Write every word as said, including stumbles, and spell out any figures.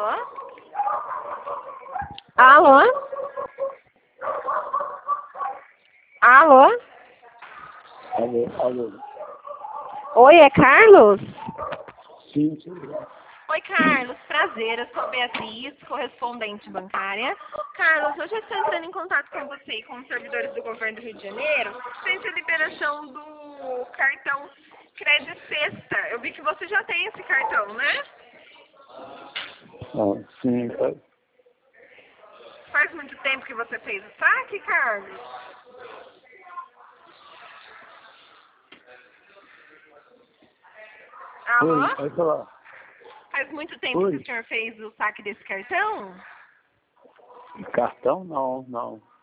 Alô? Alô? Alô? Alô, alô. Oi, é Carlos? Sim, sim. Oi, Carlos. Prazer. Eu sou Beatriz, correspondente bancária. Carlos, hoje eu estou entrando em contato com você e com os servidores do governo do Rio de Janeiro frente à liberação do cartão Crédito Sexta. Eu vi que você já tem esse cartão, né? Ah, sim, tá. Faz muito tempo que você fez o saque, Carlos? Alô? Oi, pode falar. Faz muito tempo Oi. que o senhor fez o saque desse cartão? Cartão? Não, não.